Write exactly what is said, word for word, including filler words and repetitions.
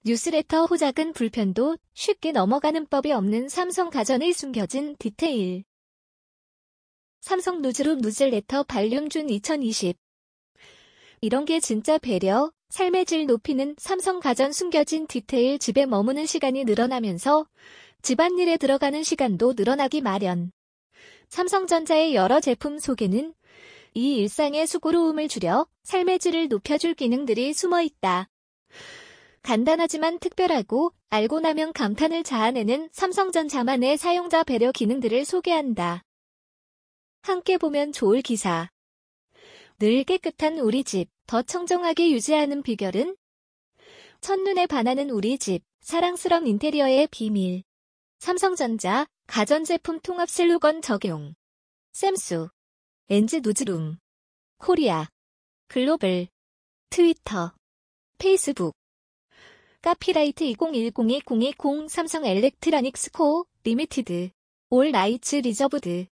뉴스레터 호작은 불편도 쉽게 넘어가는 법이 없는 삼성가전의 숨겨진 디테일. 삼성 누즈룸 뉴스레터 발륨 준 이천이십. 이런 게 진짜 배려, 삶의 질 높이는 삼성가전 숨겨진 디테일. 집에 머무는 시간이 늘어나면서 집안일에 들어가는 시간도 늘어나기 마련. 삼성전자의 여러 제품 속에는 이 일상의 수고로움을 줄여 삶의 질을 높여줄 기능들이 숨어 있다. 간단하지만 특별하고 알고 나면 감탄을 자아내는 삼성전자만의 사용자 배려 기능들을 소개한다. 함께 보면 좋을 기사. 늘 깨끗한 우리 집, 더 청정하게 유지하는 비결은? 첫눈에 반하는 우리 집, 사랑스러운 인테리어의 비밀. 삼성전자, 가전제품 통합 슬로건 적용. 샘수, 엔지 누즈룸, 코리아, 글로벌, 트위터, 페이스북. 카피라이트 이천십이 공이공 삼성 엘렉트로닉스 코. 리미티드. 올 라이츠 리저브드.